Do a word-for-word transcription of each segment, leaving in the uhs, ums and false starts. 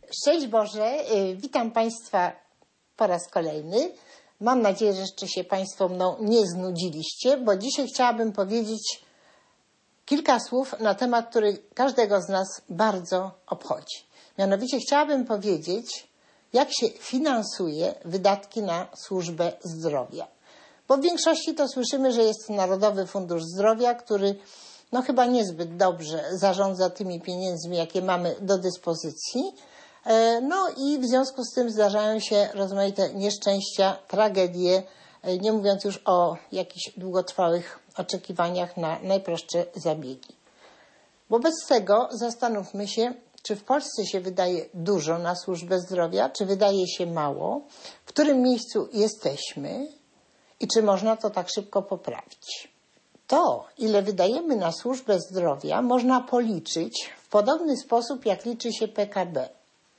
Szczęść Boże, witam Państwa po raz kolejny. Mam nadzieję, że jeszcze się Państwo mną nie znudziliście, bo dzisiaj chciałabym powiedzieć kilka słów na temat, który każdego z nas bardzo obchodzi. Mianowicie chciałabym powiedzieć, jak się finansuje wydatki na służbę zdrowia. Bo w większości to słyszymy, że jest Narodowy Fundusz Zdrowia, który no chyba niezbyt dobrze zarządza tymi pieniędzmi, jakie mamy do dyspozycji. No i w związku z tym zdarzają się rozmaite nieszczęścia, tragedie, nie mówiąc już o jakichś długotrwałych oczekiwaniach na najprostsze zabiegi. Wobec tego zastanówmy się, czy w Polsce się wydaje dużo na służbę zdrowia, czy wydaje się mało, w którym miejscu jesteśmy i czy można to tak szybko poprawić. To, ile wydajemy na służbę zdrowia, można policzyć w podobny sposób, jak liczy się P K B.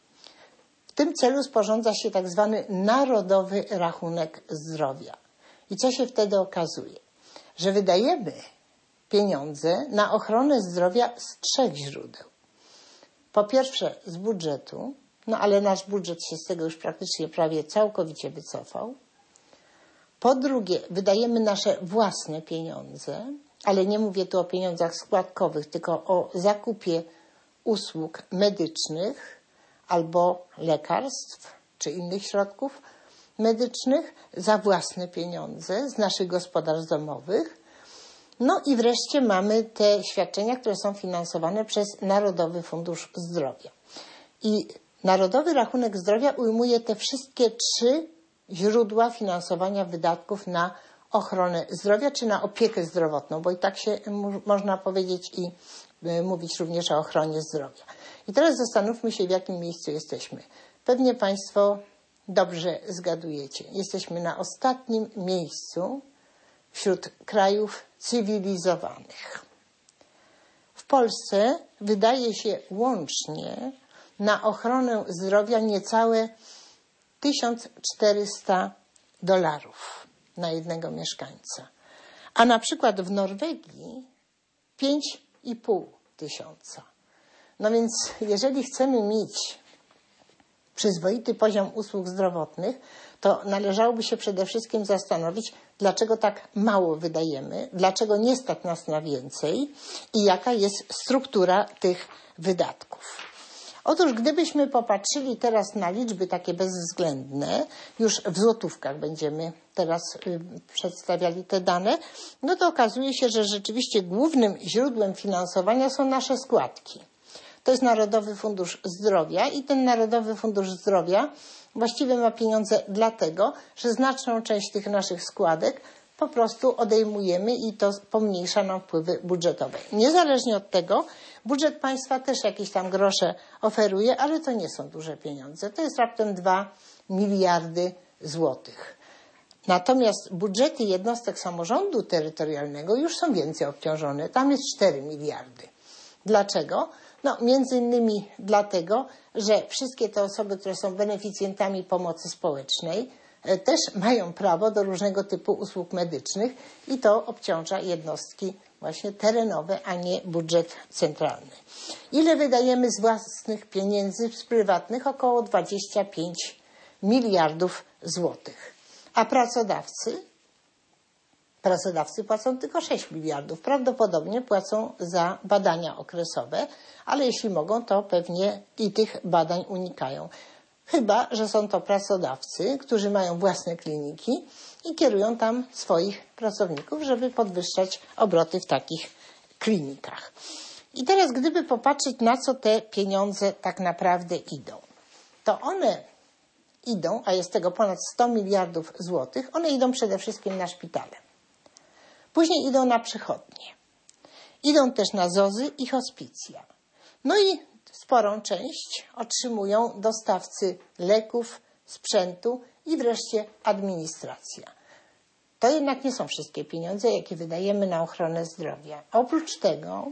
W tym celu sporządza się tak zwany Narodowy Rachunek Zdrowia. I co się wtedy okazuje? Że wydajemy pieniądze na ochronę zdrowia z trzech źródeł. Po pierwsze z budżetu, no ale nasz budżet się z tego już praktycznie prawie całkowicie wycofał. Po drugie, wydajemy nasze własne pieniądze, ale nie mówię tu o pieniądzach składkowych, tylko o zakupie usług medycznych albo lekarstw czy innych środków medycznych za własne pieniądze z naszych gospodarstw domowych. No i wreszcie mamy te świadczenia, które są finansowane przez Narodowy Fundusz Zdrowia. I Narodowy Rachunek Zdrowia ujmuje te wszystkie trzy źródła finansowania wydatków na ochronę zdrowia czy na opiekę zdrowotną, bo i tak się można powiedzieć i mówić również o ochronie zdrowia. I teraz zastanówmy się, w jakim miejscu jesteśmy. Pewnie Państwo dobrze zgadujecie. Jesteśmy na ostatnim miejscu wśród krajów cywilizowanych. W Polsce wydaje się łącznie na ochronę zdrowia niecałe tysiąc czterysta dolarów na jednego mieszkańca. A na przykład w Norwegii pięć i pół tysiąca. No więc jeżeli chcemy mieć przyzwoity poziom usług zdrowotnych, to należałoby się przede wszystkim zastanowić, dlaczego tak mało wydajemy, dlaczego nie stać nas na więcej i jaka jest struktura tych wydatków. Otóż gdybyśmy popatrzyli teraz na liczby takie bezwzględne, już w złotówkach będziemy teraz y, przedstawiali te dane, no to okazuje się, że rzeczywiście głównym źródłem finansowania są nasze składki. To jest Narodowy Fundusz Zdrowia i ten Narodowy Fundusz Zdrowia właściwie ma pieniądze dlatego, że znaczną część tych naszych składek po prostu odejmujemy i to pomniejsza nam wpływy budżetowe. Niezależnie od tego, budżet państwa też jakieś tam grosze oferuje, ale to nie są duże pieniądze. To jest raptem dwa miliardy złotych. Natomiast budżety jednostek samorządu terytorialnego już są więcej obciążone. Tam jest cztery miliardy. Dlaczego? No, między innymi dlatego, że wszystkie te osoby, które są beneficjentami pomocy społecznej, też mają prawo do różnego typu usług medycznych i to obciąża jednostki właśnie terenowe, a nie budżet centralny. Ile wydajemy z własnych pieniędzy, z prywatnych? Około dwadzieścia pięć miliardów złotych. A pracodawcy? Pracodawcy płacą tylko sześć miliardów. Prawdopodobnie płacą za badania okresowe, ale jeśli mogą, to pewnie i tych badań unikają. Chyba że są to pracodawcy, którzy mają własne kliniki i kierują tam swoich pracowników, żeby podwyższać obroty w takich klinikach. I teraz gdyby popatrzeć, na co te pieniądze tak naprawdę idą, to one idą, a jest tego ponad sto miliardów złotych, one idą przede wszystkim na szpitale. Później idą na przychodnie. Idą też na zozy i hospicja. No i sporą część otrzymują dostawcy leków, sprzętu i wreszcie administracja. To jednak nie są wszystkie pieniądze, jakie wydajemy na ochronę zdrowia. Oprócz tego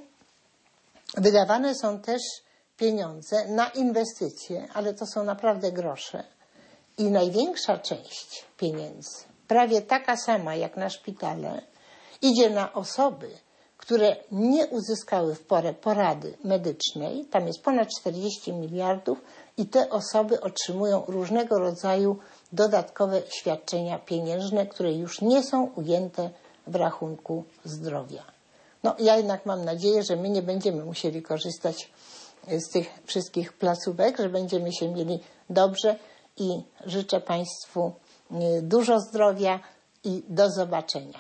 wydawane są też pieniądze na inwestycje, ale to są naprawdę grosze. I największa część pieniędzy, prawie taka sama jak na szpitale, idzie na osoby, które nie uzyskały w porę porady medycznej, tam jest ponad czterdzieści miliardów i te osoby otrzymują różnego rodzaju dodatkowe świadczenia pieniężne, które już nie są ujęte w rachunku zdrowia. No, ja jednak mam nadzieję, że my nie będziemy musieli korzystać z tych wszystkich placówek, że będziemy się mieli dobrze i życzę Państwu dużo zdrowia i do zobaczenia.